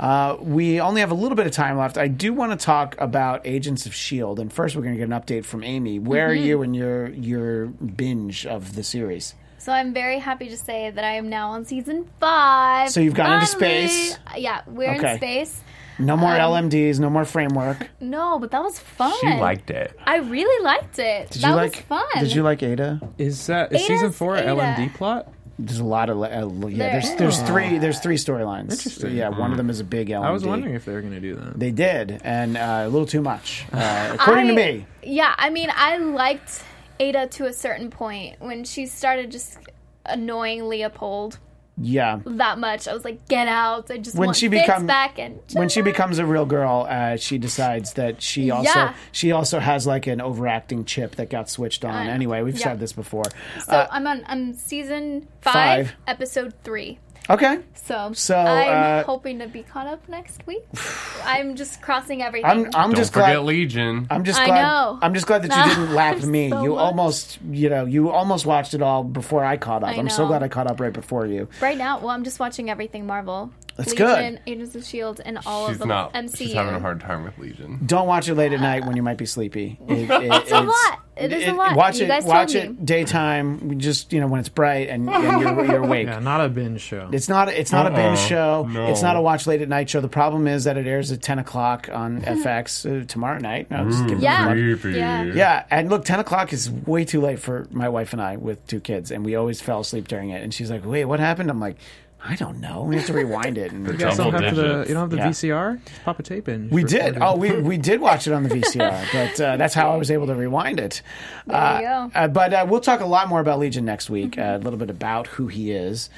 Speaker 1: We only have a little bit of time left. I do want to talk about Agents of S.H.I.E.L.D. And first, we're going to get an update from Amy. Where are you in your binge of the series?
Speaker 3: So I'm very happy to say that I am now on season 5.
Speaker 1: So you've gone into
Speaker 3: Finally.
Speaker 1: space?
Speaker 3: Yeah, we're
Speaker 1: Okay.
Speaker 3: in space.
Speaker 1: No more LMDs, no more framework.
Speaker 3: No, but that was fun.
Speaker 4: She liked it.
Speaker 3: I really liked it.
Speaker 1: Did
Speaker 3: that
Speaker 1: you
Speaker 3: was
Speaker 1: like?
Speaker 3: fun.
Speaker 1: Did you like Ada?
Speaker 5: is
Speaker 3: Ada's
Speaker 5: season 4
Speaker 3: Ada.
Speaker 5: LMD plot?
Speaker 1: There's a lot of there's three storylines.
Speaker 5: Interesting.
Speaker 1: Yeah, one of them is a big LMD.
Speaker 5: I was wondering if they were going to do that.
Speaker 1: They did, and a little too much, according to me.
Speaker 3: Yeah, I mean, I liked Ada to a certain point when she started just annoying Leopold
Speaker 1: Yeah.
Speaker 3: that much. I was like, get out. I just
Speaker 1: When
Speaker 3: want
Speaker 1: she
Speaker 3: Fitz
Speaker 1: become-
Speaker 3: back and
Speaker 1: When she becomes a real girl, she decides that she also has like an overacting chip that got switched on.
Speaker 3: know.
Speaker 1: Anyway, we've
Speaker 3: Yeah.
Speaker 1: said this before.
Speaker 3: So I'm season 5,
Speaker 1: 5.
Speaker 3: episode 3.
Speaker 1: Okay.
Speaker 3: So
Speaker 1: uh,
Speaker 3: I'm hoping to be caught up next week. I'm just crossing everything.
Speaker 1: I'm
Speaker 4: Don't
Speaker 1: just
Speaker 4: forget
Speaker 1: glad.
Speaker 4: Legion.
Speaker 1: I'm just
Speaker 3: I
Speaker 1: glad.
Speaker 3: know.
Speaker 1: I'm just glad that you didn't lap
Speaker 3: So
Speaker 1: me. You
Speaker 3: much.
Speaker 1: almost watched it all before I caught up.
Speaker 3: I
Speaker 1: I'm so
Speaker 3: know.
Speaker 1: glad I caught up right before you.
Speaker 3: Right now, well, I'm just watching everything Marvel.
Speaker 1: That's
Speaker 3: Legion,
Speaker 1: good.
Speaker 3: Agents of S.H.I.E.L.D., and all
Speaker 4: She's
Speaker 3: of the
Speaker 4: not.
Speaker 3: MCU.
Speaker 4: She's having a hard time with Legion.
Speaker 1: Don't watch it late at night when you might be sleepy.
Speaker 3: It's a lot. It is a lot.
Speaker 1: Watch
Speaker 3: You
Speaker 1: it.
Speaker 3: guys
Speaker 1: Watch
Speaker 3: told
Speaker 1: it
Speaker 3: me.
Speaker 1: daytime. Just when it's bright and you're awake.
Speaker 5: Yeah, not a binge show.
Speaker 1: It's not a binge show.
Speaker 4: No.
Speaker 1: It's not a watch late at night show. The problem is that it airs at 10 o'clock on FX tomorrow night. No, just give
Speaker 3: Yeah.
Speaker 1: them a plug.
Speaker 4: Creepy.
Speaker 1: Yeah, and look, 10 o'clock is way too late for my wife and I with 2 kids, and we always fell asleep during it. And she's like, wait, what happened? I'm like, I don't know. We have to rewind it. And
Speaker 5: You guys don't
Speaker 4: Double
Speaker 5: have
Speaker 4: digits.
Speaker 5: you don't have the
Speaker 1: Yeah.
Speaker 5: VCR? Just pop a tape in.
Speaker 1: we did. Oh, we did watch it on the VCR, but that's how I was able to rewind it.
Speaker 3: There you go.
Speaker 1: But we'll talk a lot more about Legion next week. A little bit about who he is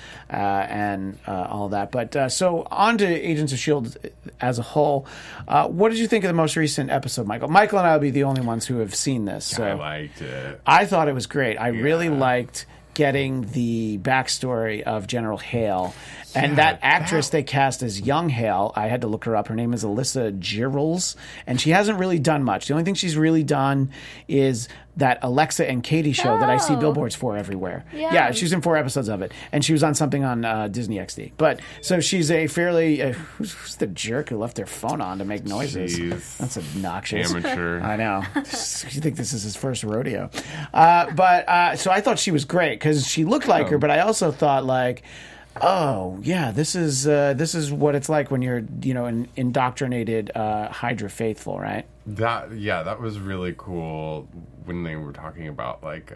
Speaker 1: and all that. But so on to Agents of S.H.I.E.L.D. as a whole. What did you think of the most recent episode, Michael? Michael and I will be the only ones who have seen this. So
Speaker 4: I liked it.
Speaker 1: I thought it was great. I really liked getting the backstory of General Hale. And that actress they cast as young Hale, I had to look her up. Her name is Alyssa Girals, and she hasn't really done much. The only thing she's really done is that Alexa and Katie show that I see
Speaker 3: Oh.
Speaker 1: billboards for everywhere.
Speaker 3: Yeah.
Speaker 1: She's in 4 episodes of it, and she was on something on Disney XD. But so she's a fairly who's the jerk who left their phone on to make noises?
Speaker 4: Jeez.
Speaker 1: That's obnoxious.
Speaker 4: Amateur.
Speaker 1: I know. You think this is his first rodeo? But so I thought she was great because she looked like her, but I also thought like, oh yeah, this is what it's like when you're an indoctrinated Hydra faithful, right?
Speaker 4: That was really cool when they were talking about like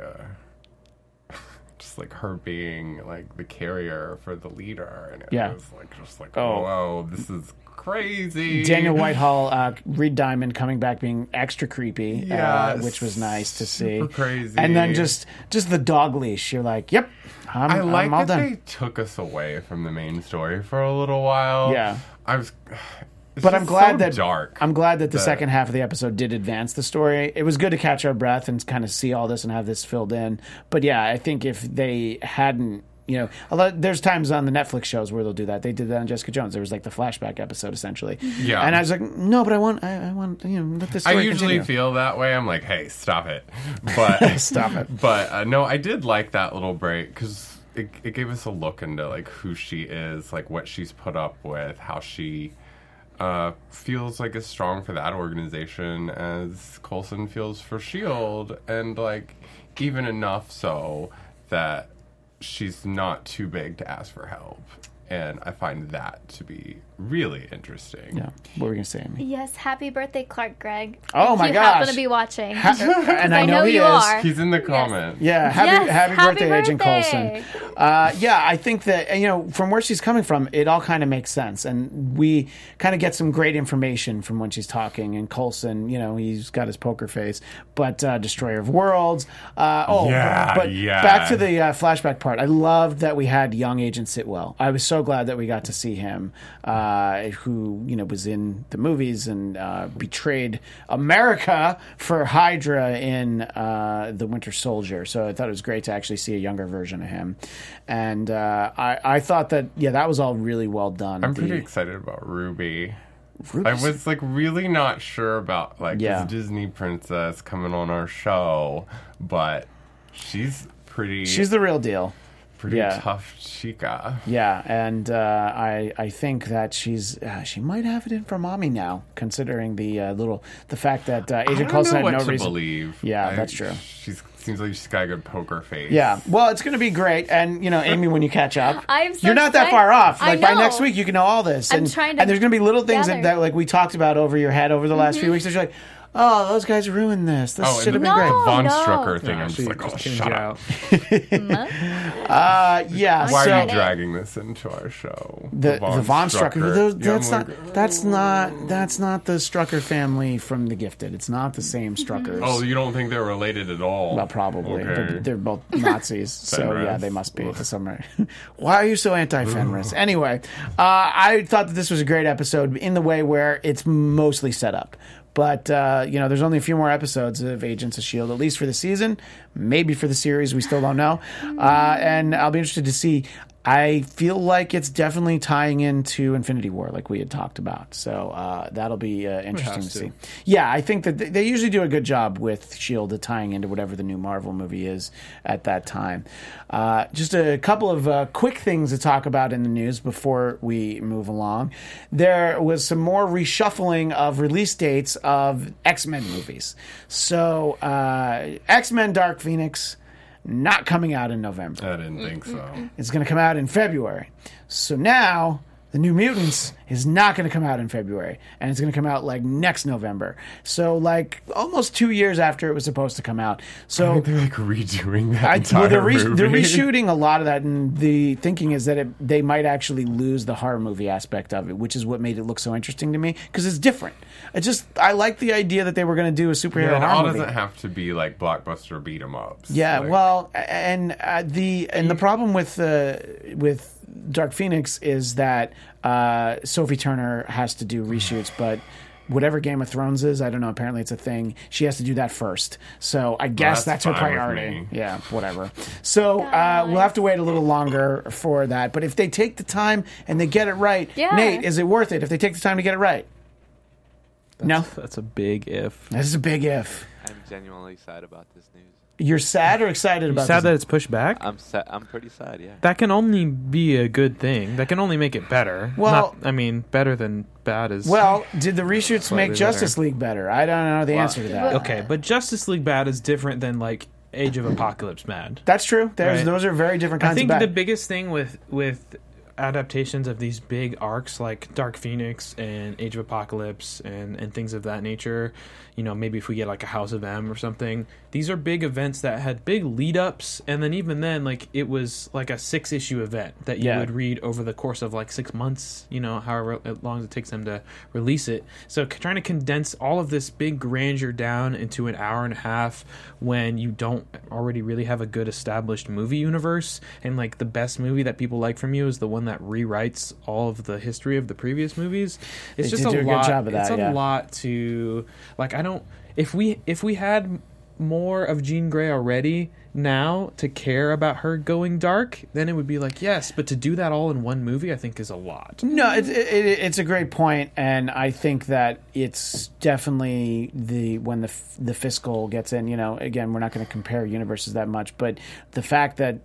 Speaker 4: just like her being like the carrier for the leader, and it was like just like whoa, this is crazy.
Speaker 1: Daniel Whitehall, Reed Diamond coming back being extra creepy, which was nice to see.
Speaker 4: Super crazy.
Speaker 1: And then just the dog leash. You're like, yep,
Speaker 4: I like
Speaker 1: I'm all
Speaker 4: that
Speaker 1: done.
Speaker 4: they took us away from the main story for a little while.
Speaker 1: Yeah. But I'm glad
Speaker 4: so
Speaker 1: that
Speaker 4: dark.
Speaker 1: I'm glad that the second half of the episode did advance the story. It was good to catch our breath and kind of see all this and have this filled in. But yeah, I think if they hadn't, there's times on the Netflix shows where they'll do that. They did that on Jessica Jones. There was like the flashback episode essentially.
Speaker 4: Yeah.
Speaker 1: And I was like, no, but I want, let this story
Speaker 4: I usually
Speaker 1: continue.
Speaker 4: feel that way. I'm like, hey, stop it. But
Speaker 1: Stop it.
Speaker 4: But no, I did like that little break because it gave us a look into like who she is, like what she's put up with, how she feels like as strong for that organization as Coulson feels for S.H.I.E.L.D. and like even enough so that she's not too big to ask for help. And I find that to be really interesting.
Speaker 1: Yeah. What were we going to say, Amy?
Speaker 3: Yes, happy birthday, Clark Gregg.
Speaker 1: Oh, my
Speaker 3: if you
Speaker 1: gosh.
Speaker 3: happen to be watching.
Speaker 1: And I know he
Speaker 3: you
Speaker 1: is.
Speaker 3: are.
Speaker 4: He's in the comments.
Speaker 1: Yeah,
Speaker 3: Yes,
Speaker 1: happy birthday, Agent
Speaker 3: birthday.
Speaker 1: Coulson. Yeah, I think that, from where she's coming from, it all kind of makes sense. And we kind of get some great information from when she's talking. And Coulson, he's got his poker face, but Destroyer of Worlds. But back to the flashback part. I loved that we had young Agent Sitwell. I was so glad that we got to see him, who, was in the movies and betrayed America for Hydra in The Winter Soldier. So I thought it was great to actually see a younger version of him. And I thought that, that was all really well done.
Speaker 4: I'm pretty excited about Ruby.
Speaker 1: Ruby's-
Speaker 4: I was like really not sure about like
Speaker 1: Yeah.
Speaker 4: this Disney princess coming on our show, but she's
Speaker 1: She's the real deal.
Speaker 4: pretty
Speaker 1: yeah.
Speaker 4: tough chica.
Speaker 1: Yeah, and I think that she might have it in for mommy now, considering the fact that Agent Coulson had no
Speaker 4: to
Speaker 1: reason.
Speaker 4: believe.
Speaker 1: Yeah, that's true.
Speaker 4: Seems like she's got a good poker face.
Speaker 1: Yeah, well, it's going to be great, and Amy, when you catch up,
Speaker 3: I'm so
Speaker 1: you're not that
Speaker 3: excited.
Speaker 1: far off.
Speaker 3: I
Speaker 1: Like by
Speaker 3: know.
Speaker 1: next week, you can know all this,
Speaker 3: I'm
Speaker 1: and
Speaker 3: trying to
Speaker 1: and there's going to be little things
Speaker 3: gather.
Speaker 1: that like we talked about over your head over the last few weeks. That you're like, oh, those guys ruined this. This
Speaker 4: Oh,
Speaker 1: should have
Speaker 4: and
Speaker 1: been
Speaker 4: the
Speaker 1: great.
Speaker 4: Von
Speaker 3: no.
Speaker 4: Strucker thing. I'm
Speaker 5: She
Speaker 4: just like,
Speaker 5: just
Speaker 4: oh,
Speaker 5: tuned
Speaker 4: shut
Speaker 5: you
Speaker 4: up.
Speaker 5: out.
Speaker 1: Yeah,
Speaker 4: Why
Speaker 1: so
Speaker 4: are you dragging this into our show?
Speaker 1: the Von Strucker.
Speaker 4: Yeah,
Speaker 1: That's
Speaker 4: I'm
Speaker 1: not
Speaker 4: like,
Speaker 1: that's not the Strucker family from The Gifted. It's not the same Struckers.
Speaker 4: Oh, you don't think they're related at all?
Speaker 1: Well, probably.
Speaker 4: Okay.
Speaker 1: They're both Nazis, so
Speaker 4: Fenris.
Speaker 1: yeah, they must be to some right. Why are you so anti-Fenris? Anyway, I thought that this was a great episode in the way where it's mostly set up. But, there's only a few more episodes of Agents of S.H.I.E.L.D., at least for the season. Maybe for the series, we still don't know. And I'll be interested to see. I feel like it's definitely tying into Infinity War, like we had talked about. So that'll be interesting to see. Yeah, I think that they usually do a good job with S.H.I.E.L.D. tying into whatever the new Marvel movie is at that time. Just a couple of quick things to talk about in the news before we move along. There was some more reshuffling of release dates of X-Men movies. So X-Men Dark Phoenix, not coming out in November.
Speaker 4: I didn't think so.
Speaker 1: It's going to come out in February. So now the New Mutants is not going to come out in February, and it's going to come out like next November. So like almost 2 years after it was supposed to come out. So
Speaker 4: They're like redoing that entire
Speaker 1: well, they're
Speaker 4: movie.
Speaker 1: reshooting a lot of that, and the thinking is that they might actually lose the horror movie aspect of it, which is what made it look so interesting to me because it's different. I like the idea that they were going to do a superhero
Speaker 4: Yeah, it
Speaker 1: horror
Speaker 4: all
Speaker 1: movie.
Speaker 4: doesn't have to be like blockbuster beat 'em ups.
Speaker 1: Yeah,
Speaker 4: Like,
Speaker 1: well, and the problem with Dark Phoenix is that Sophie Turner has to do reshoots, but whatever Game of Thrones is, I don't know. Apparently, it's a thing. She has to do that first. So I guess
Speaker 4: that's
Speaker 1: that's her
Speaker 4: fine with
Speaker 1: priority.
Speaker 4: me.
Speaker 1: Yeah, whatever. So we'll have to wait a little longer for that. But if they take the time and they get it right,
Speaker 3: Yeah.
Speaker 1: Nate, is it worth it? If they take the time to get it right, no.
Speaker 5: That's a big if.
Speaker 1: This is a big if.
Speaker 6: I'm genuinely sad about this news.
Speaker 1: You're sad or excited about
Speaker 5: Sad
Speaker 1: this?
Speaker 5: that it's pushed back.
Speaker 6: I'm sad. I'm pretty sad. Yeah.
Speaker 5: That can only be a good thing. That can only make it better.
Speaker 1: Well-
Speaker 5: Better than bad is.
Speaker 1: Well, did the reshoots
Speaker 5: Slightly
Speaker 1: make Justice League better? I don't know the answer to that.
Speaker 5: okay, but Justice League bad is different than like Age of Apocalypse bad.
Speaker 1: That's true.
Speaker 5: Right.
Speaker 1: Those are very different
Speaker 5: I
Speaker 1: kinds
Speaker 5: think
Speaker 1: of
Speaker 5: the
Speaker 1: bad.
Speaker 5: biggest thing with adaptations of these big arcs like Dark Phoenix and Age of Apocalypse and things of that nature, maybe if we get like a House of M or something, these are big events that had big lead ups, and then even then, like it was like a 6-issue event that you
Speaker 1: Yeah.
Speaker 5: would read over the course of like 6 months, however long it takes them to release it. So trying to condense all of this big grandeur down into an hour and a half when you don't already really have a good established movie universe, and like the best movie that people like from you is the one one that rewrites all of the history of the previous movies. It's
Speaker 1: They
Speaker 5: just
Speaker 1: do
Speaker 5: a
Speaker 1: a good
Speaker 5: lot.
Speaker 1: job of that,
Speaker 5: it's
Speaker 1: yeah.
Speaker 5: a lot to like. I don't. If we had more of Jean Grey already now to care about her going dark, then it would be like yes. But to do that all in one movie, I think is a lot.
Speaker 1: No, it's a great point, and I think that it's definitely when the fiscal gets in. You know, again, we're not going to compare universes that much, but the fact that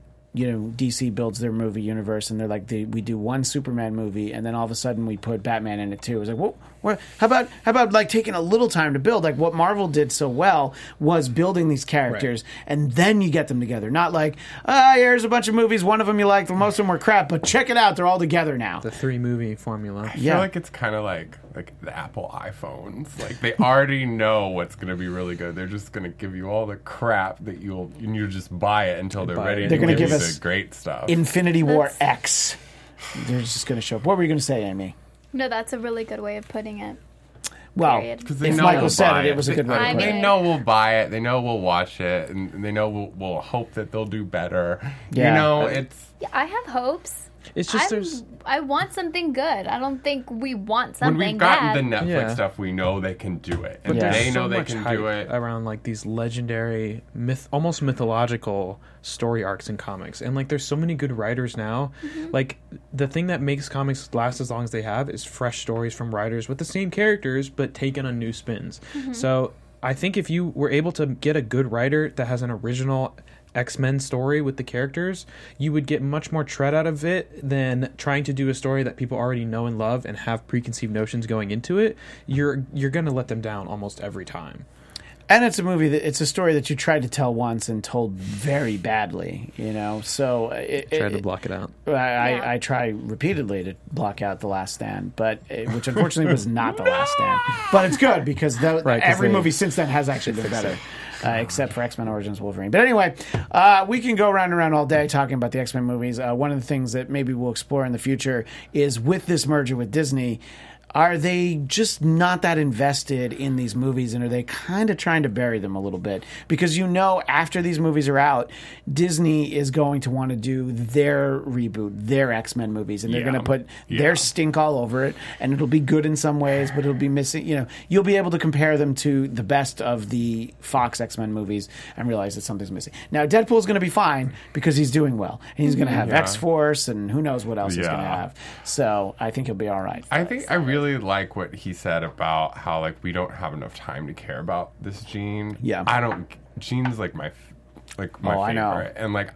Speaker 1: DC builds their movie universe, and they're like, we do one Superman movie, and then all of a sudden we put Batman in it too. It was like, well, how about like taking a little time to build? Like what Marvel did so well was building these characters, and then you get them together. Not like, here's a bunch of movies, one of them you like, most of them were crap, but check it out, they're all together now.
Speaker 5: The 3-movie formula.
Speaker 4: I feel like it's kind of like the Apple iPhones. Like they already know what's going to be really good. They're just going to give you all the crap that you just buy it until they're ready to
Speaker 1: gonna
Speaker 4: give
Speaker 1: give
Speaker 4: you
Speaker 1: us
Speaker 4: the great stuff.
Speaker 1: Infinity War X. They're just going to show up. What were you going to say, Amy?
Speaker 3: No, that's a really good way of putting it.
Speaker 1: Well,
Speaker 3: Period.
Speaker 4: Because they
Speaker 1: if
Speaker 4: know
Speaker 1: Michael
Speaker 4: we'll
Speaker 1: said
Speaker 4: buy
Speaker 1: it was a good way to
Speaker 3: I
Speaker 1: put
Speaker 3: mean,
Speaker 1: it.
Speaker 4: They know we'll buy it. They know we'll watch it, and they know we'll hope that they'll do better.
Speaker 1: Yeah.
Speaker 4: You know, it's
Speaker 3: Yeah, I have hopes.
Speaker 5: It's just
Speaker 3: I want something good. I don't think we want
Speaker 4: when
Speaker 3: something
Speaker 4: we've gotten
Speaker 3: bad.
Speaker 4: the Netflix
Speaker 5: Yeah.
Speaker 4: stuff, we know they can do it,
Speaker 5: But
Speaker 4: and
Speaker 1: Yeah.
Speaker 5: there's
Speaker 4: they
Speaker 5: so
Speaker 4: know they
Speaker 5: much
Speaker 4: can
Speaker 5: hype
Speaker 4: do it.
Speaker 5: around like these legendary almost mythological story arcs in comics, and like there's so many good writers now. Like the thing that makes comics last as long as they have is fresh stories from writers with the same characters but taken on new spins. So I think if you were able to get a good writer that has an original X-Men story with the characters, you would get much more tread out of it than trying to do a story that people already know and love and have preconceived notions going into it. You're going to let them down almost every time.
Speaker 1: And it's a story that you tried to tell once and told very badly, so
Speaker 5: Tried to block it out.
Speaker 1: I try repeatedly to block out The Last Stand, but which unfortunately was not The Last Stand. But it's good because
Speaker 5: 'cause
Speaker 1: every
Speaker 5: they-
Speaker 1: movie since then has actually been better. Except for X-Men Origins Wolverine. But anyway, we can go round and round all day talking about the X-Men movies. One of the things that maybe we'll explore in the future is with this merger with Disney, are they just not that invested in these movies, and are they kind of trying to bury them a little bit? Because after these movies are out, Disney is going to want to do their reboot, their X-Men movies, and they're going to put their stink all over it, and it'll be good in some ways, but it'll be missing. You'll be able to compare them to the best of the Fox X-Men movies and realize that something's missing. Now, Deadpool's going to be fine because he's doing well, and he's going to have X-Force, and who knows what else he's going to have. So I think he'll be all right.
Speaker 4: I really like what he said about how like we don't have enough time to care about this Jean.
Speaker 1: Yeah.
Speaker 4: Jean's like my favorite,
Speaker 1: I know.
Speaker 4: and like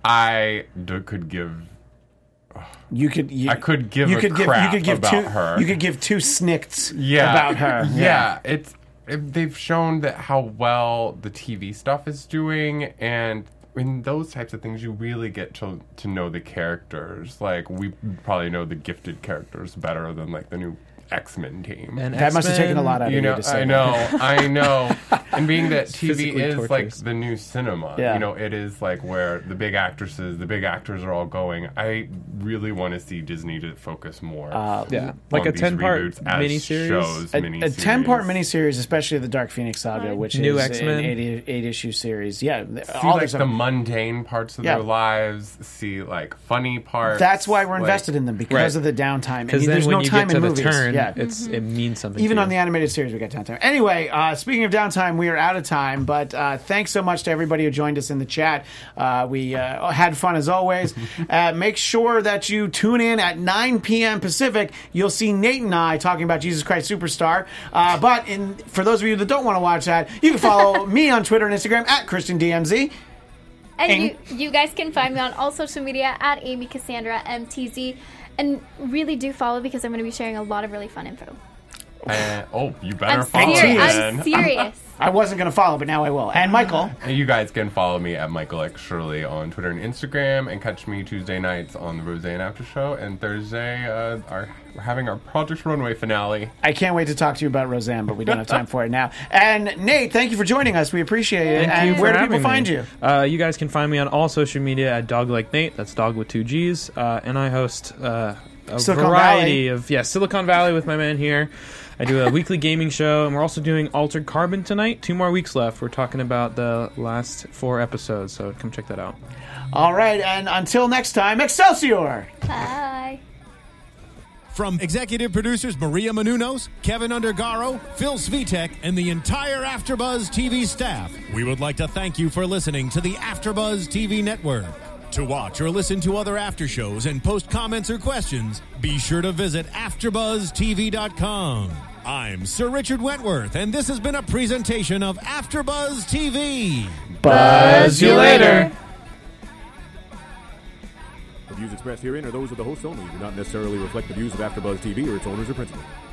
Speaker 4: could give.
Speaker 1: You could give
Speaker 4: her.
Speaker 1: You could give two snicks
Speaker 4: Yeah.
Speaker 1: about her.
Speaker 4: Yeah, they've shown that how well the TV stuff is doing, and in those types of things, you really get to know the characters. Like we probably know the Gifted characters better than like the new X-Men team.
Speaker 5: And
Speaker 1: That must have taken a
Speaker 5: X-Men,
Speaker 1: lot out of you to say that.
Speaker 4: I know. And being that TV
Speaker 5: physically
Speaker 4: is like
Speaker 5: torturous.
Speaker 4: the new cinema,
Speaker 1: Yeah.
Speaker 4: it is like where the big actors are all going. I really want to see Disney to focus more.
Speaker 5: Yeah.
Speaker 4: on
Speaker 5: Like a
Speaker 4: these
Speaker 5: 10-part
Speaker 4: reboots as
Speaker 5: miniseries?
Speaker 4: shows,
Speaker 1: A
Speaker 4: miniseries.
Speaker 1: 10-part miniseries, especially the Dark Phoenix saga, which
Speaker 5: New
Speaker 1: is
Speaker 5: X-Men.
Speaker 1: an 8-issue series. Yeah,
Speaker 4: See
Speaker 1: all
Speaker 4: like
Speaker 1: this
Speaker 4: the mundane parts of
Speaker 1: Yeah.
Speaker 4: their lives. See like funny parts.
Speaker 1: That's why we're
Speaker 4: like-
Speaker 1: invested in them because
Speaker 5: Right.
Speaker 1: of the downtime.
Speaker 5: Because
Speaker 1: And
Speaker 5: then
Speaker 1: there's
Speaker 5: when
Speaker 1: no
Speaker 5: you
Speaker 1: time
Speaker 5: get to
Speaker 1: in
Speaker 5: the
Speaker 1: movies.
Speaker 5: turn,
Speaker 1: Yeah.
Speaker 5: it means something.
Speaker 1: Even
Speaker 5: to
Speaker 1: on
Speaker 5: you.
Speaker 1: the animated series, we got downtime. Anyway, speaking of downtime, we are out of time. But thanks so much to everybody who joined us in the chat. We had fun as always. Make sure that you tune in at 9 p.m. Pacific. You'll see Nate and I talking about Jesus Christ Superstar. But for those of you that don't want to watch that, you can follow me on Twitter and Instagram at ChristianDMZ.
Speaker 3: And you guys can find me on all social media at Amy Cassandra MTZ. And really do follow because I'm going to be sharing a lot of really fun info.
Speaker 4: You better
Speaker 3: I'm
Speaker 4: follow
Speaker 3: serious.
Speaker 4: then.
Speaker 3: I'm serious.
Speaker 1: I wasn't going to follow, but now I will. And Michael.
Speaker 4: And you guys can follow me at Michael X Shirley on Twitter and Instagram, and catch me Tuesday nights on the Roseanne After Show. And Thursday, we're having our Project Runway finale.
Speaker 1: I can't wait to talk to you about Roseanne, but we don't have time for it now. And Nate, thank you for joining us. We appreciate it.
Speaker 5: Thank
Speaker 1: And
Speaker 5: you
Speaker 1: where
Speaker 5: for
Speaker 1: do people
Speaker 5: having
Speaker 1: find
Speaker 5: me.
Speaker 1: you?
Speaker 5: You guys can find me on all social media at Dog Like Nate. That's dog with 2 G's. And I host a
Speaker 1: Silicon
Speaker 5: variety of Silicon Valley with my man here. I do a weekly gaming show, and we're also doing Altered Carbon tonight. 2 more weeks left. We're talking about the last 4 episodes, so come check that out.
Speaker 1: All right, and until next time, Excelsior!
Speaker 3: Bye.
Speaker 2: From executive producers Maria Menounos, Kevin Undergaro, Phil Svitek, and the entire AfterBuzz TV staff, we would like to thank you for listening to the AfterBuzz TV network. To watch or listen to other after shows and post comments or questions, be sure to visit AfterBuzzTV.com. I'm Sir Richard Wentworth, and this has been a presentation of AfterBuzz TV.
Speaker 1: Buzz you later.
Speaker 7: The views expressed herein are those of the hosts only and do not necessarily reflect the views of AfterBuzz TV or its owners or principals.